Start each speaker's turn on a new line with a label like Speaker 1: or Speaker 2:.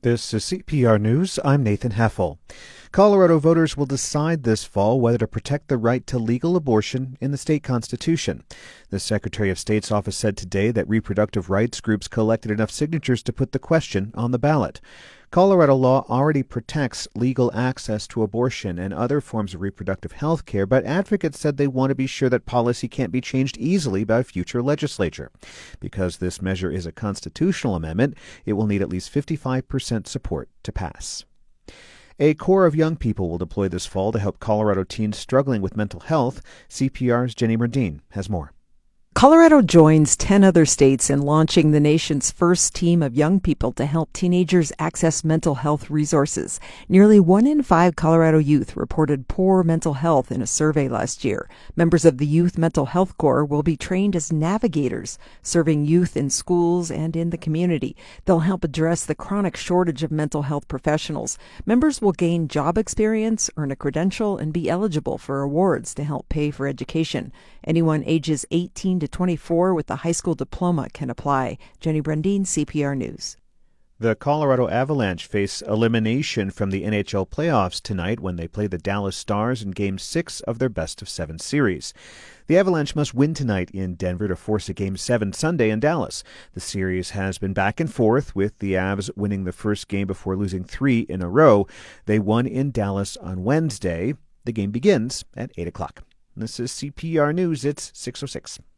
Speaker 1: This is CPR News. I'm Nathan Heffel. Colorado voters will decide this fall whether to protect the right to legal abortion in the state constitution. The Secretary of State's office said today that reproductive rights groups collected enough signatures to put the question on the ballot. Colorado law already protects legal access to abortion and other forms of reproductive health care, but advocates said they want to be sure that policy can't be changed easily by a future legislature. Because this measure is a constitutional amendment, it will need at least 55% support to pass. A corps of young people will deploy this fall to help Colorado teens struggling with mental health. CPR's Jenny Burdine has more.
Speaker 2: Colorado joins 10 other states in launching the nation's first team of young people to help teenagers access mental health resources. Nearly 1 in 5 Colorado youth reported poor mental health in a survey last year. Members of the Youth Mental Health Corps will be trained as navigators, serving youth in schools and in the community. They'll help address the chronic shortage of mental health professionals. Members will gain job experience, earn a credential, and be eligible for awards to help pay for education. Anyone ages 18 to 24 with a high school diploma can apply. Jenny Burdine, CPR News.
Speaker 1: The Colorado Avalanche face elimination from the NHL playoffs tonight when they play the Dallas Stars in Game 6 of their best-of-7 series. The Avalanche must win tonight in Denver to force a Game 7 Sunday in Dallas. The series has been back and forth, with the Avs winning the first game before losing 3 in a row. They won in Dallas on Wednesday. The game begins at 8 o'clock. This is CPR News. It's 6:06.